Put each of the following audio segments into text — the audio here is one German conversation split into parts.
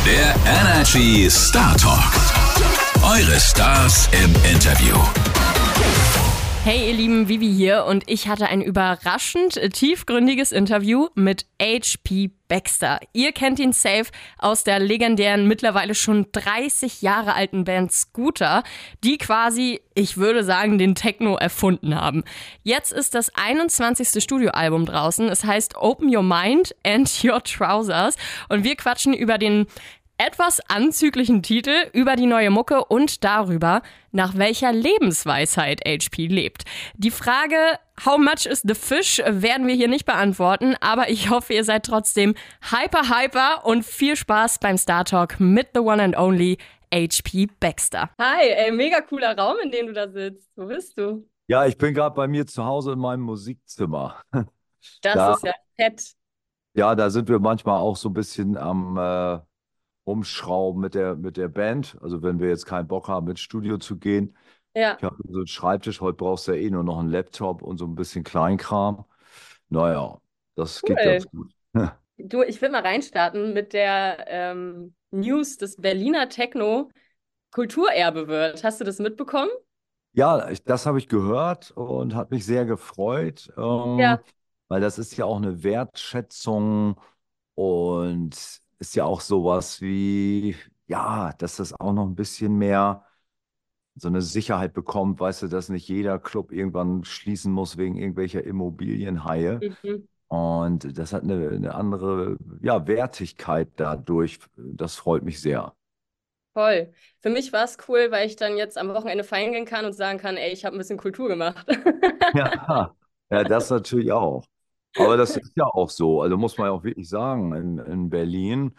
Der Energy Star Talk. Eure Stars im Interview. Hey ihr Lieben, Vivi hier und ich hatte ein überraschend tiefgründiges Interview mit H.P. Baxter. Ihr kennt ihn safe aus der legendären, mittlerweile schon 30 Jahre alten Band Scooter, die quasi, ich würde sagen, den Techno erfunden haben. Jetzt ist das 21. Studioalbum draußen, es heißt Open Your Mind and Your Trousers und wir quatschen über den etwas anzüglichen Titel, über die neue Mucke und darüber, nach welcher Lebensweisheit HP lebt. Die Frage, how much is the fish, werden wir hier nicht beantworten, aber ich hoffe, ihr seid trotzdem hyper und viel Spaß beim Star Talk mit the one and only HP Baxter. Hi, mega cooler Raum, in dem du da sitzt. Wo bist du? Ja, ich bin gerade bei mir zu Hause in meinem Musikzimmer. Das Da, ist ja fett. ja, da sind wir manchmal auch so ein bisschen am Rumschrauben mit der Band. Also wenn wir jetzt keinen Bock haben, ins Studio zu gehen. Ja, Ich habe so einen Schreibtisch, heute brauchst du ja eh nur noch einen Laptop und so ein bisschen Kleinkram. Naja, das geht cool. ganz gut. Du, ich will mal reinstarten mit der News, dass Berliner Techno Kulturerbe wird. Hast du das mitbekommen? Ja, das habe ich gehört und hat mich sehr gefreut, Ja. weil das ist ja auch eine Wertschätzung und ist ja auch sowas wie, ja, dass das auch noch ein bisschen mehr so eine Sicherheit bekommt, weißt du, dass nicht jeder Club irgendwann schließen muss wegen irgendwelcher Immobilienhaie. Mhm. Und das hat eine andere, ja, Wertigkeit dadurch. Das freut mich sehr. Voll. Für mich war es cool, weil ich dann jetzt am Wochenende feiern gehen kann und sagen kann, ey, ich habe ein bisschen Kultur gemacht. Ja, ja, das natürlich auch. Aber das ist ja auch so. Also muss man ja auch wirklich sagen, in Berlin,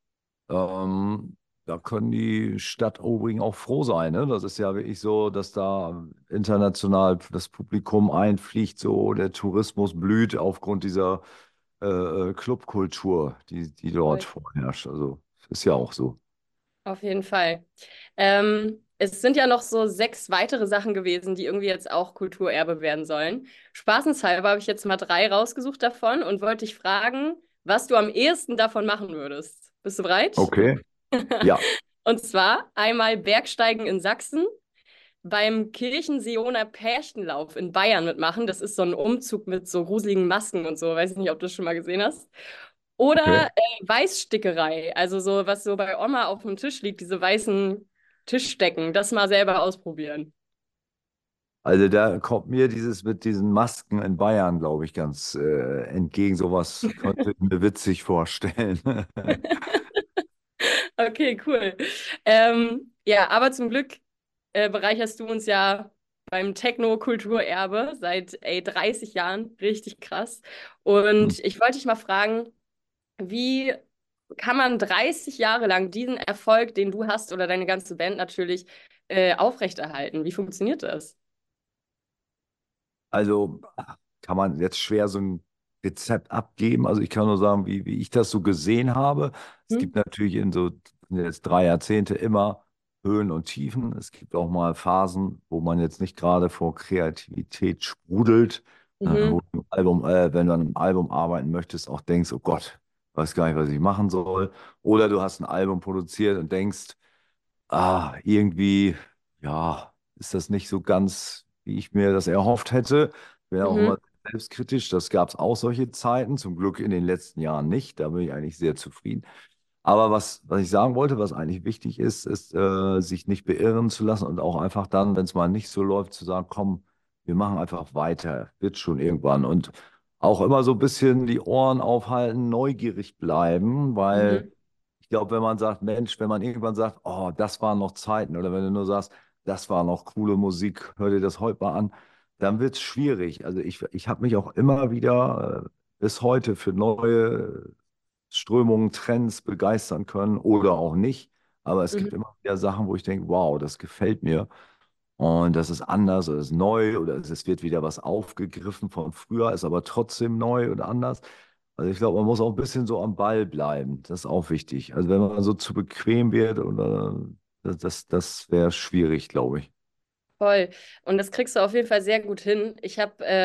da können die Stadtoberigen auch froh sein. Ne? Das ist ja wirklich so, dass da international das Publikum einfliegt, so der Tourismus blüht aufgrund dieser Clubkultur, die dort Voll. vorherrscht. Also ist ja auch so. Auf jeden Fall. Es sind ja noch so 6 weitere Sachen gewesen, die irgendwie jetzt auch Kulturerbe werden sollen. Spaßenshalber habe ich jetzt mal 3 rausgesucht davon und wollte dich fragen, was du am ehesten davon machen würdest. Bist du bereit? Okay. Ja. Und zwar einmal Bergsteigen in Sachsen, beim Kirchenseoner Pärchenlauf in Bayern mitmachen. Das ist so ein Umzug mit so gruseligen Masken und so. Weiß ich nicht, ob du das schon mal gesehen hast. Okay. Oder Weißstickerei, also so, was so bei Oma auf dem Tisch liegt, diese weißen Tischdecken, das mal selber ausprobieren. Also da kommt mir dieses mit diesen Masken in Bayern, glaube ich, ganz entgegen. Sowas könnte ich mir witzig vorstellen. Okay, cool. Ja, aber zum Glück bereicherst du uns ja beim Techno-Kulturerbe seit 30 Jahren. Richtig krass. Und ich wollte dich mal fragen, wie kann man 30 Jahre lang diesen Erfolg, den du hast oder deine ganze Band natürlich, aufrechterhalten? Wie funktioniert das? Also kann man jetzt schwer so ein Rezept abgeben. Also ich kann nur sagen, wie ich das so gesehen habe. Es Hm? gibt natürlich in jetzt 3 Jahrzehnte immer Höhen und Tiefen. Es gibt auch mal Phasen, wo man jetzt nicht gerade vor Kreativität sprudelt. Mhm. Wo du wenn du an einem Album arbeiten möchtest, auch denkst, oh Gott, weiß gar nicht, was ich machen soll. Oder du hast ein Album produziert und denkst, irgendwie, ja, ist das nicht so ganz, wie ich mir das erhofft hätte. Bin auch Mhm. immer selbstkritisch. Das gab es auch solche Zeiten, zum Glück in den letzten Jahren nicht. Da bin ich eigentlich sehr zufrieden. Aber was ich sagen wollte, was eigentlich wichtig ist, sich nicht beirren zu lassen und auch einfach dann, wenn es mal nicht so läuft, zu sagen, komm, wir machen einfach weiter, wird schon irgendwann. Und auch immer so ein bisschen die Ohren aufhalten, neugierig bleiben, weil Mhm. ich glaube, wenn man sagt, Mensch, wenn man irgendwann sagt, oh, das waren noch Zeiten, oder wenn du nur sagst, das war noch coole Musik, hör dir das heute mal an, dann wird es schwierig. Also ich habe mich auch immer wieder bis heute für neue Strömungen, Trends begeistern können oder auch nicht. Aber es gibt Mhm. immer wieder Sachen, wo ich denke, wow, das gefällt mir. Und das ist anders oder ist neu oder es wird wieder was aufgegriffen von früher, ist aber trotzdem neu und anders. Also ich glaube, man muss auch ein bisschen so am Ball bleiben. Das ist auch wichtig. Also wenn man so zu bequem wird oder das wäre schwierig, glaube ich. Voll. Und das kriegst du auf jeden Fall sehr gut hin. Ich habe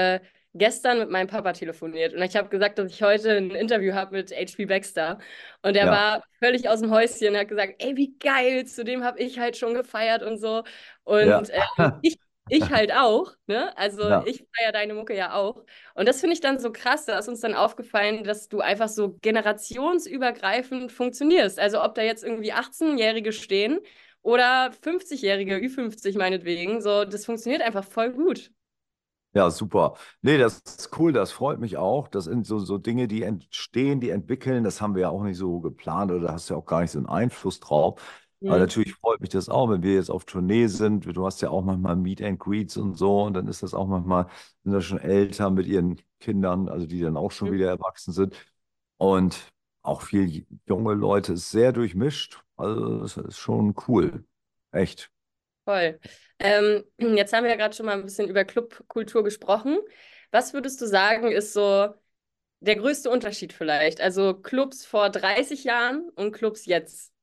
gestern mit meinem Papa telefoniert und ich habe gesagt, dass ich heute ein Interview habe mit HP Baxter und er Ja, war völlig aus dem Häuschen und hat gesagt, ey, wie geil, zu dem habe ich halt schon gefeiert und so ja, und ich halt auch, ne? Also ja. ich feiere deine Mucke ja auch und das finde ich dann so krass, da ist uns dann aufgefallen, dass du einfach so generationsübergreifend funktionierst, also ob da jetzt irgendwie 18-Jährige stehen oder 50-Jährige, Ü50 meinetwegen, so, das funktioniert einfach voll gut. Ja, super. Nee, das ist cool, das freut mich auch. Das sind so Dinge, die entstehen, die entwickeln. Das haben wir ja auch nicht so geplant oder da hast du ja auch gar nicht so einen Einfluss drauf. Aber Mhm. natürlich freut mich das auch, wenn wir jetzt auf Tournee sind. Du hast ja auch manchmal Meet and Greets und so. Und dann ist das auch manchmal, sind das schon Eltern mit ihren Kindern, also die dann auch schon wieder erwachsen sind. Und auch viel junge Leute, ist sehr durchmischt. Also das ist schon cool. Echt. Voll. Jetzt haben wir ja gerade schon mal ein bisschen über Clubkultur gesprochen. Was würdest du sagen, ist so der größte Unterschied vielleicht? Also Clubs vor 30 Jahren und Clubs jetzt.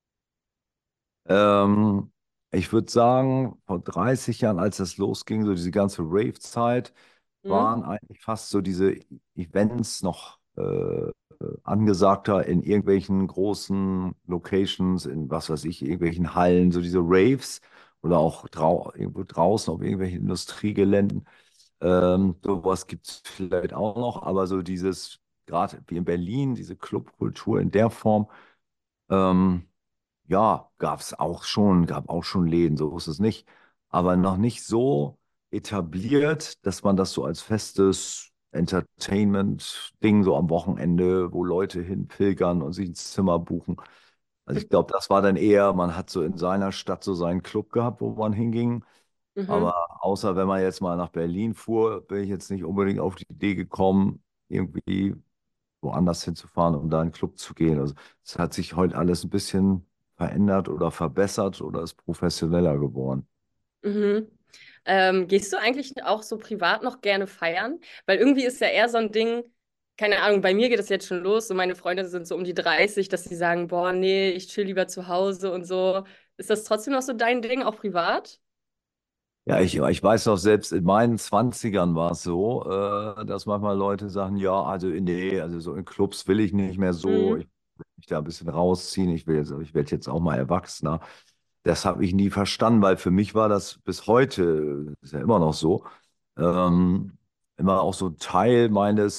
Ähm, Ich würde sagen, vor 30 Jahren, als das losging, so diese ganze Rave-Zeit, Mhm. waren eigentlich fast so diese Events noch angesagter in irgendwelchen großen Locations, in was weiß ich, irgendwelchen Hallen, so diese Raves oder auch irgendwo draußen auf irgendwelchen Industriegeländen. Sowas gibt es vielleicht auch noch, aber so dieses, gerade wie in Berlin, diese Clubkultur in der Form, ähm, ja, gab auch schon Läden, so ist es nicht. Aber noch nicht so etabliert, dass man das so als festes Entertainment-Ding so am Wochenende, wo Leute hinpilgern und sich ein Zimmer buchen. Also ich glaube, das war dann eher, man hat so in seiner Stadt so seinen Club gehabt, wo man hinging. Mhm. Aber außer wenn man jetzt mal nach Berlin fuhr, bin ich jetzt nicht unbedingt auf die Idee gekommen, irgendwie woanders hinzufahren, um da in den Club zu gehen. Also es hat sich heute alles ein bisschen verändert oder verbessert oder ist professioneller geworden. Mhm. Gehst du eigentlich auch so privat noch gerne feiern? Weil irgendwie ist ja eher so ein Ding, keine Ahnung, bei mir geht es jetzt schon los, so meine Freunde sind so um die 30, dass sie sagen, boah, nee, ich chill lieber zu Hause und so. Ist das trotzdem noch so dein Ding, auch privat? Ja, ich weiß noch, selbst in meinen Zwanzigern war es so, dass manchmal Leute sagen, ja, also nee, also so in Clubs will ich nicht mehr so, Mhm. ich will mich da ein bisschen rausziehen, ich werde jetzt auch mal Erwachsener. Das habe ich nie verstanden, weil für mich war das bis heute, ist ja immer noch so, ähm, immer auch so ein Teil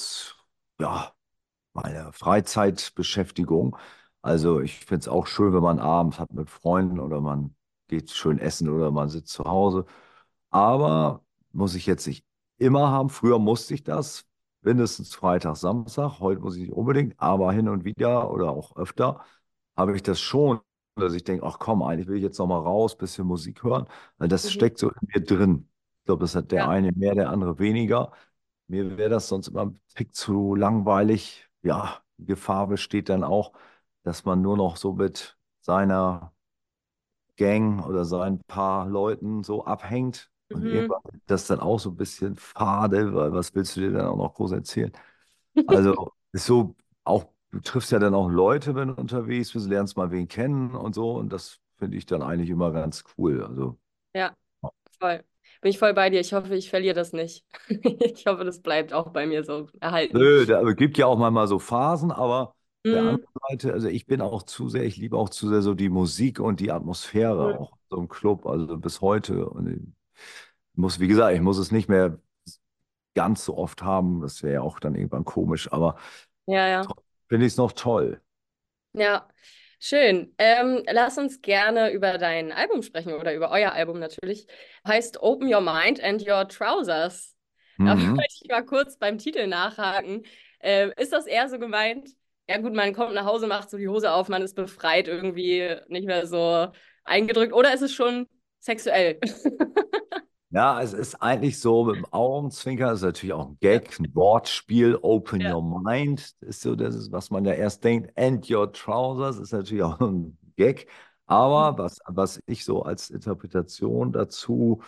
ja, meiner Freizeitbeschäftigung. Also ich finde es auch schön, wenn man abends hat mit Freunden oder man geht schön essen oder man sitzt zu Hause. Aber muss ich jetzt nicht immer haben. Früher musste ich das, mindestens Freitag, Samstag. Heute muss ich nicht unbedingt, aber hin und wieder oder auch öfter habe ich das schon, dass ich denke, ach komm, eigentlich will ich jetzt noch mal raus, bisschen Musik hören, weil das Mhm. steckt so in mir drin. Ich glaube, das hat der Ja. eine mehr, der andere weniger. Mir wäre das sonst immer ein Tick zu langweilig. Ja, die Gefahr besteht dann auch, dass man nur noch so mit seiner Gang oder seinen paar Leuten so abhängt. Und Mhm. irgendwann wird das dann auch so ein bisschen fade, weil was willst du dir dann auch noch groß erzählen? Also ist so, auch, du triffst ja dann auch Leute, wenn du unterwegs bist, lernst mal wen kennen und so. Und das finde ich dann eigentlich immer ganz cool. Also. Ja, voll. Bin ich voll bei dir. Ich hoffe, ich verliere das nicht. Ich hoffe, das bleibt auch bei mir so erhalten. Nö, da gibt ja auch manchmal so Phasen, aber der Mhm. andere Seite, also ich bin auch zu sehr, ich liebe auch zu sehr so die Musik und die Atmosphäre Mhm. auch so im Club, also bis heute. Und ich muss, wie gesagt, ich muss es nicht mehr ganz so oft haben, das wäre ja auch dann irgendwann komisch, aber Ja, ja. finde ich es noch toll. Ja, schön. Lass uns gerne über dein Album sprechen oder über euer Album natürlich. Heißt Open Your Mind and Your Trousers. Da Mhm. wollte ich mal kurz beim Titel nachhaken. Ist das eher so gemeint? Ja gut, man kommt nach Hause, macht so die Hose auf, man ist befreit irgendwie, nicht mehr so eingedrückt. Oder ist es schon sexuell? Ja, es ist eigentlich so mit dem Augenzwinkern, das ist natürlich auch ein Ja, Gag, ein Wortspiel. Open ja. your mind ist so das ist, was man ja erst denkt. And your trousers ist natürlich auch ein Gag. Aber was ich so als Interpretation dazu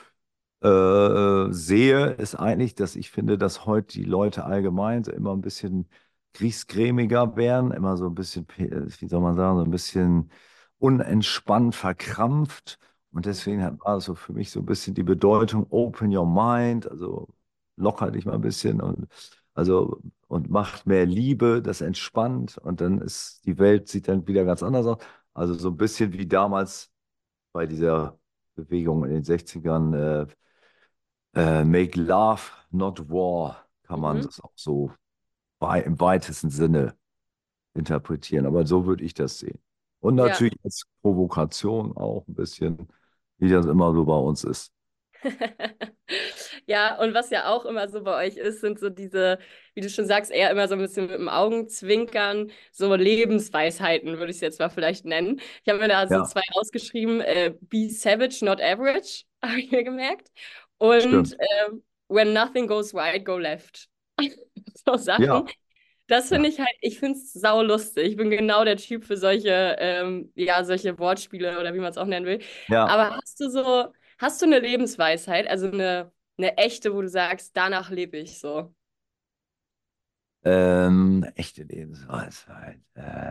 sehe, ist eigentlich, dass ich finde, dass heute die Leute allgemein so immer ein bisschen griesgrämiger werden, immer so ein bisschen, wie soll man sagen, so ein bisschen unentspannt, verkrampft. Und deswegen war es so für mich so ein bisschen die Bedeutung Open Your Mind, also locker dich mal ein bisschen und macht mehr Liebe, das entspannt und dann ist die Welt sieht dann wieder ganz anders aus. Also so ein bisschen wie damals bei dieser Bewegung in den 60ern, Make Love, not War, kann man Mhm. das auch so im weitesten Sinne interpretieren. Aber so würde ich das sehen. Und Ja. natürlich als Provokation auch ein bisschen, wie das immer so bei uns ist. Ja, und was ja auch immer so bei euch ist, sind so diese, wie du schon sagst, eher immer so ein bisschen mit dem Augenzwinkern, so Lebensweisheiten, würde ich es jetzt mal vielleicht nennen. Ich habe mir da so Ja, zwei rausgeschrieben, be savage, not average, habe ich mir gemerkt. Und stimmt. when nothing goes right, go left. So Sachen. Ja, Das finde ja, ich halt, ich finde es sau lustig. Ich bin genau der Typ für solche, ja, solche Wortspiele oder wie man es auch nennen will. ja. Aber hast du eine Lebensweisheit, also eine echte, wo du sagst, danach lebe ich so? Echte Lebensweisheit.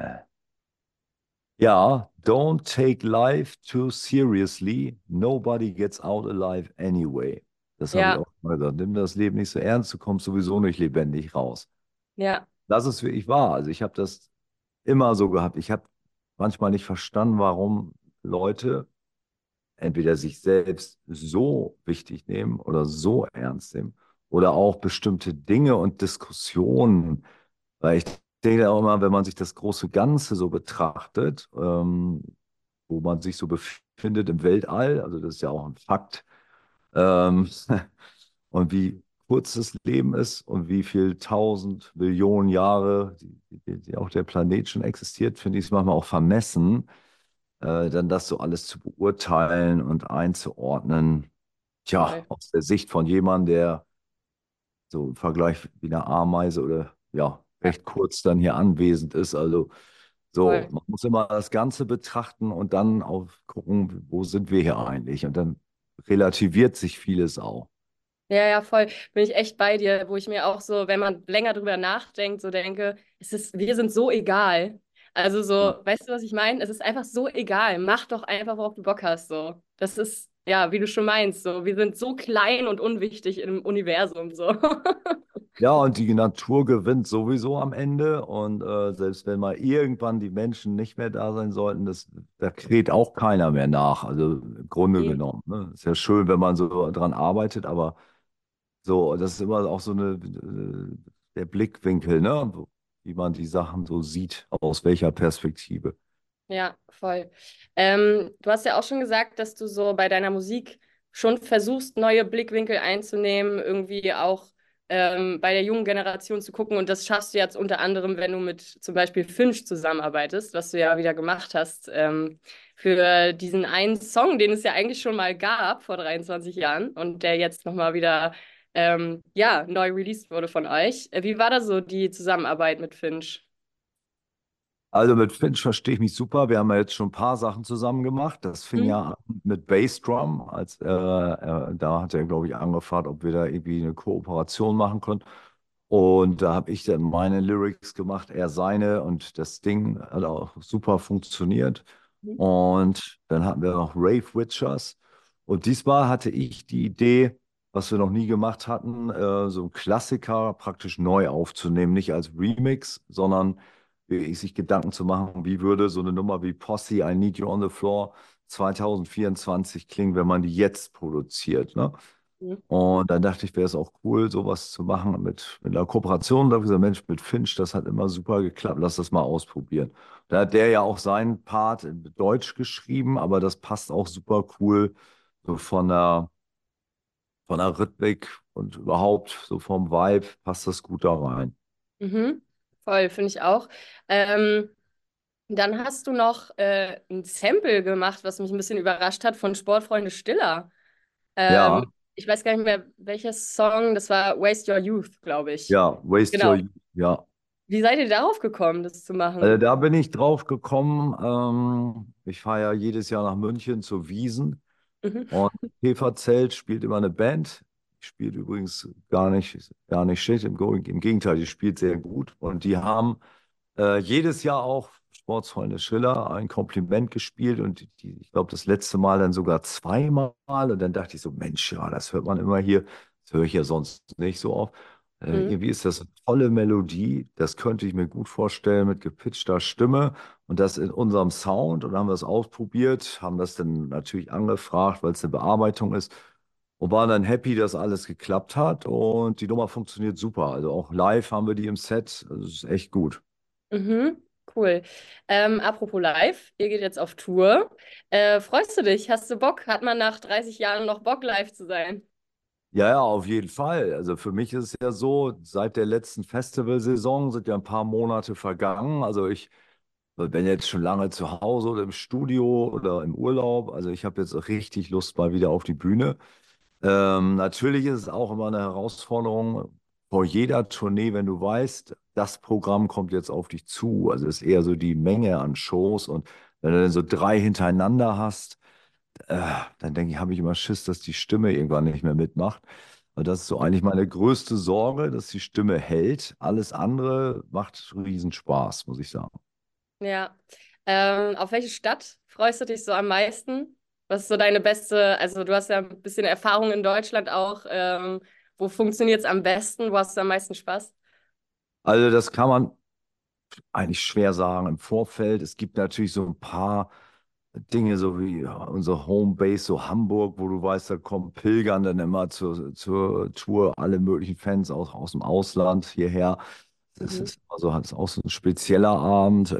Ja, don't take life too seriously. Nobody gets out alive anyway. Das habe ich Ja, auch mal gesagt. Nimm das Leben nicht so ernst, du kommst sowieso nicht lebendig raus. ja, Das ist wirklich wahr. Also ich habe das immer so gehabt. Ich habe manchmal nicht verstanden, warum Leute entweder sich selbst so wichtig nehmen oder so ernst nehmen oder auch bestimmte Dinge und Diskussionen. Weil ich denke auch immer, wenn man sich das große Ganze so betrachtet, wo man sich so befindet im Weltall, also das ist ja auch ein Fakt, ähm, und wie kurz das Leben ist und wie viel tausend Millionen Jahre die auch der Planet schon existiert, finde ich es manchmal auch vermessen, dann das so alles zu beurteilen und einzuordnen. Tja, voll. aus der Sicht von jemandem, der so im Vergleich wie eine Ameise oder ja, Ja, recht kurz dann hier anwesend ist. Also so, voll. man muss immer das Ganze betrachten und dann auch gucken, wo sind wir hier eigentlich? Und dann relativiert sich vieles auch. Ja, ja, voll. Bin ich echt bei dir, wo ich mir auch so, wenn man länger drüber nachdenkt, so denke, wir sind so egal. Also Ja. so, weißt du, was ich meine? Es ist einfach so egal. Mach doch einfach, worauf du Bock hast, so. Das ist, ja, wie du schon meinst, so. Wir sind so klein und unwichtig im Universum, so. Ja, und die Natur gewinnt sowieso am Ende. Und selbst wenn mal irgendwann die Menschen nicht mehr da sein sollten, da kräht auch keiner mehr nach. Also im Grunde Nee. genommen. Ne? Ist ja schön, wenn man so dran arbeitet, aber so, das ist immer auch so der Blickwinkel, ne? Wie man die Sachen so sieht, aus welcher Perspektive. Ja, voll. Du hast ja auch schon gesagt, dass du so bei deiner Musik schon versuchst, neue Blickwinkel einzunehmen, irgendwie auch bei der jungen Generation zu gucken. Und das schaffst du jetzt unter anderem, wenn du mit zum Beispiel Finch zusammenarbeitest, was du ja wieder gemacht hast, für diesen einen Song, den es ja eigentlich schon mal gab vor 23 Jahren und der jetzt nochmal wieder ja, neu released wurde von euch. Wie war da so die Zusammenarbeit mit Finch? Also mit Finch verstehe ich mich super. Wir haben ja jetzt schon ein paar Sachen zusammen gemacht. Das fing Hm? ja an mit Bassdrum, da hat er, glaube ich, angefragt, ob wir da irgendwie eine Kooperation machen können. Und da habe ich dann meine Lyrics gemacht, er seine und das Ding hat auch super funktioniert. Und dann hatten wir noch Rave Witchers. Und diesmal hatte ich die Idee, was wir noch nie gemacht hatten, so einen Klassiker praktisch neu aufzunehmen, nicht als Remix, sondern sich Gedanken zu machen, wie würde so eine Nummer wie Posse, I Need You on the Floor 2024 klingen, wenn man die jetzt produziert, ne? Mhm. Und dann dachte ich, wäre es auch cool, sowas zu machen mit einer Kooperation. Da habe ich gesagt, Mensch, mit Finch, das hat immer super geklappt, lass das mal ausprobieren. Da hat der ja auch seinen Part in Deutsch geschrieben, aber das passt auch super cool so von der Rhythmik und überhaupt so vom Vibe passt das gut da rein. Mhm. Voll, finde ich auch. Dann hast du noch ein Sample gemacht, was mich ein bisschen überrascht hat, von Sportfreunde Stiller. Ja, Ich weiß gar nicht mehr, welcher Song, das war Waste Your Youth, glaube ich. ja, Waste Your Genau. Youth, ja. Wie seid ihr darauf gekommen, das zu Also machen? da bin ich drauf gekommen. Ich fahre ja jedes Jahr nach München zur Wiesn Mhm. und Käferzelt spielt immer eine Band. Die spielt übrigens gar nicht schlecht, im Gegenteil, die spielt sehr gut. Und die haben jedes Jahr auch Sportsfreunde Schiller ein Kompliment gespielt und ich glaube, das letzte Mal dann sogar zweimal. Und dann dachte ich so, Mensch, ja, das hört man immer hier Das höre ich ja sonst nicht so oft. Mhm. Irgendwie ist das eine tolle Melodie. Das könnte ich mir gut vorstellen mit gepitchter Stimme und das in unserem Sound. Und dann haben wir es ausprobiert, haben das dann natürlich angefragt, weil es eine Bearbeitung ist und waren dann happy, dass alles geklappt hat. Und die Nummer funktioniert super. Also auch live haben wir die im Set. Also es ist echt gut. Mhm. Cool. Apropos live, ihr geht jetzt auf Tour. Freust du dich? Hast du Bock? Hat man nach 30 Jahren noch Bock, live zu sein? Ja, ja, auf jeden Fall. Also für mich ist es ja so, seit der letzten Festivalsaison sind ja ein paar Monate vergangen. Also ich bin jetzt schon lange zu Hause oder im Studio oder im Urlaub. Also ich habe jetzt richtig Lust mal wieder auf die Bühne. Natürlich ist es auch immer eine Herausforderung vor jeder Tournee, wenn du weißt, das Programm kommt jetzt auf dich zu. Also es ist eher so die Menge an Shows und wenn du dann so drei hintereinander hast, dann denke ich, habe ich immer Schiss, dass die Stimme irgendwann nicht mehr mitmacht. Und das ist so eigentlich meine größte Sorge, dass die Stimme hält. Alles andere macht riesen Spaß, muss ich sagen. Ja. Auf welche Stadt freust du dich so am meisten? Was ist so deine beste, also du hast ja ein bisschen Erfahrung in Deutschland auch. Wo funktioniert es am besten? Wo hast du am meisten Spaß? Also das kann man eigentlich schwer sagen im Vorfeld. Es gibt natürlich so ein paar Dinge, so wie ja, unsere Homebase, so Hamburg, wo du weißt, da kommen Pilgern dann immer zur Tour, alle möglichen Fans aus dem Ausland hierher. Das Mhm. ist also hat auch so ein spezieller Abend.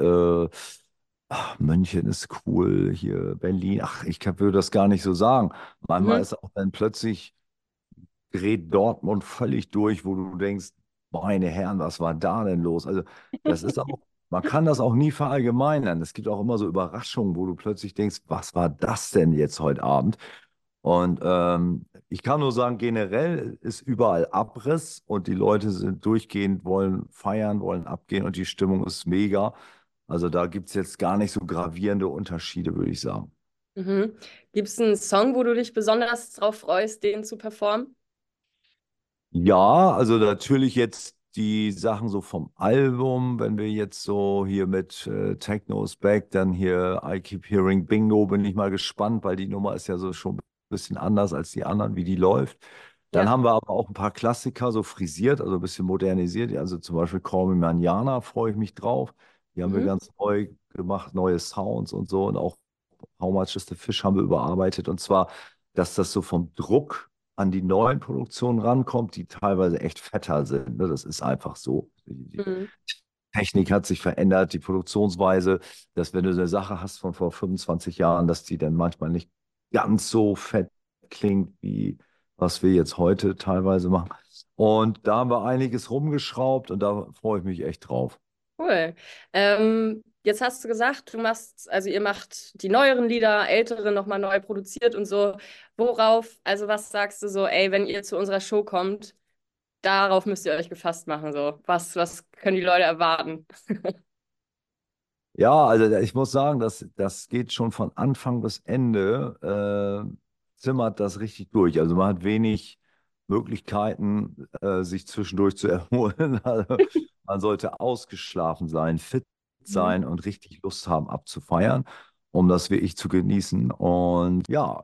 München ist cool, hier Berlin. Ach, würde das gar nicht so sagen. Manchmal Mhm. ist auch dann plötzlich dreht Dortmund völlig durch, wo du denkst, meine Herren, was war da denn los? Also, das ist auch, man kann das auch nie verallgemeinern. Es gibt auch immer so Überraschungen, wo du plötzlich denkst, was war das denn jetzt heute Abend? Und ich kann nur sagen, generell ist überall Abriss und die Leute sind durchgehend, wollen feiern, wollen abgehen und die Stimmung ist mega. Also da gibt es jetzt gar nicht so gravierende Unterschiede, würde ich sagen. Mhm. Gibt es einen Song, wo du dich besonders drauf freust, den zu performen? Ja, also natürlich jetzt die Sachen so vom Album, wenn wir jetzt so hier mit Techno is Back, dann hier I Keep Hearing Bingo, bin ich mal gespannt, weil die Nummer ist ja so schon ein bisschen anders als die anderen, wie die läuft. Dann Ja. haben wir aber auch ein paar Klassiker so frisiert, also ein bisschen modernisiert. Also zum Beispiel Call Me Manana freue ich mich drauf. Die haben wir Mhm. ganz neu gemacht, neue Sounds und so. Und auch How Much is the Fish haben wir überarbeitet. Und zwar, dass das so vom Druck an die neuen Produktionen rankommt, die teilweise echt fetter sind. Ne? Das ist einfach so. Die Mhm. Technik hat sich verändert, die Produktionsweise, dass wenn du eine Sache hast von vor 25 Jahren, dass die dann manchmal nicht ganz so fett klingt, wie was wir jetzt heute teilweise machen. Und da haben wir einiges rumgeschraubt und da freue ich mich echt drauf. Cool. Jetzt hast du gesagt, also ihr macht die neueren Lieder, ältere nochmal neu produziert und so. Also was sagst du so, ey, wenn ihr zu unserer Show kommt, darauf müsst ihr euch gefasst machen, so. Was können die Leute erwarten? Ja, also ich muss sagen, das geht schon von Anfang bis Ende, zimmert das richtig durch. Also man hat wenig Möglichkeiten, sich zwischendurch zu erholen. Also man sollte ausgeschlafen sein, fit Mhm. sein und richtig Lust haben abzufeiern, um das wirklich zu genießen. Und ja,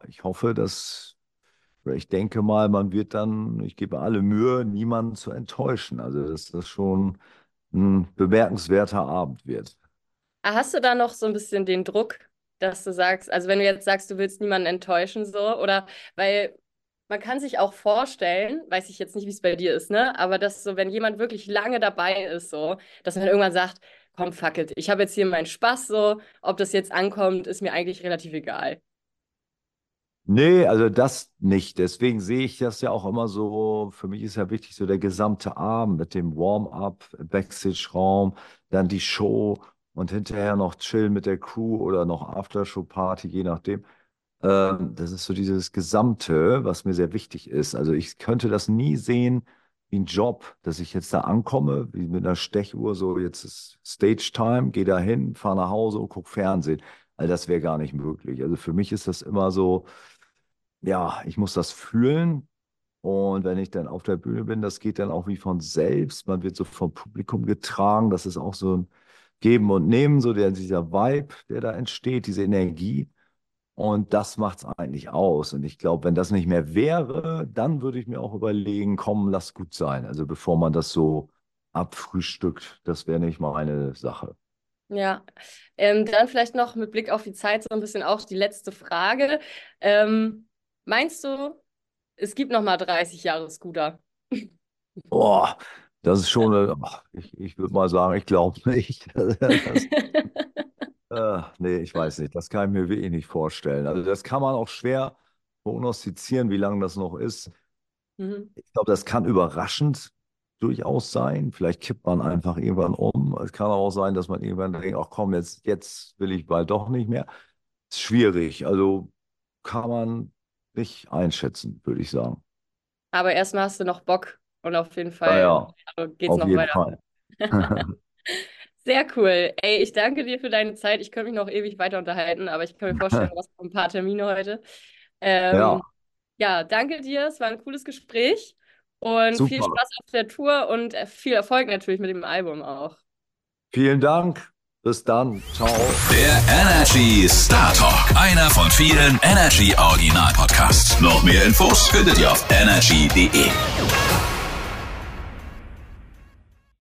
ich denke mal, ich gebe alle Mühe, niemanden zu enttäuschen. Also dass das schon ein bemerkenswerter Abend wird. Hast du da noch so ein bisschen den Druck, dass du sagst, also wenn du jetzt sagst, du willst niemanden enttäuschen, so, oder weil man kann sich auch vorstellen, weiß ich jetzt nicht, wie es bei dir ist, ne, aber dass so, wenn jemand wirklich lange dabei ist, so, dass man irgendwann sagt, komm, fuck it, ich habe jetzt hier meinen Spaß, so, ob das jetzt ankommt, ist mir eigentlich relativ egal. Nee, also das nicht. Deswegen sehe ich das ja auch immer so. Für mich ist ja wichtig, so der gesamte Abend mit dem Warm-up, Backstage-Raum, dann die Show und hinterher noch chillen mit der Crew oder noch Aftershow-Party, je nachdem. Das ist so dieses Gesamte, was mir sehr wichtig ist. Also ich könnte das nie sehen wie ein Job, dass ich jetzt da ankomme, wie mit einer Stechuhr, so jetzt ist Stage-Time, gehe da hin, fahre nach Hause und gucke Fernsehen. All das wäre gar nicht möglich. Also für mich ist das immer so. Ja, ich muss das fühlen. Und wenn ich dann auf der Bühne bin, das geht dann auch wie von selbst. Man wird so vom Publikum getragen. Das ist auch so ein Geben und Nehmen, dieser Vibe, der da entsteht, diese Energie. Und das macht es eigentlich aus. Und ich glaube, wenn das nicht mehr wäre, dann würde ich mir auch überlegen, komm, lass gut sein. Also bevor man das so abfrühstückt, das wäre nicht meine Sache. Ja, dann vielleicht noch mit Blick auf die Zeit so ein bisschen auch die letzte Frage. Meinst du, es gibt noch mal 30 Jahre Scooter? Boah, das ist schon, ich würde mal sagen, ich glaube nicht. Nee, ich weiß nicht. Das kann ich mir wirklich nicht vorstellen. Also das kann man auch schwer prognostizieren, wie lange das noch ist. Mhm. Ich glaube, das kann überraschend durchaus sein. Vielleicht kippt man einfach irgendwann um. Es kann auch sein, dass man irgendwann denkt, ach komm, jetzt will ich bald doch nicht mehr. Ist schwierig. Also kann man nicht einschätzen, würde ich sagen. Aber erstmal hast du noch Bock und auf jeden Ja, Fall ja, geht's auf noch jeden weiter. Fall. Sehr cool. Ey, ich danke dir für deine Zeit. Ich könnte mich noch ewig weiter unterhalten, aber ich kann mir vorstellen, du hast noch ein paar Termine heute. Ja, Ähm, ja, danke dir. Es war ein cooles Gespräch und viel super. Spaß auf der Tour und viel Erfolg natürlich mit dem Album auch. Vielen Dank. Bis dann. Ciao. Der Energy Star Talk. Einer von vielen Energy Original Podcasts. Noch mehr Infos findet ihr auf energy.de.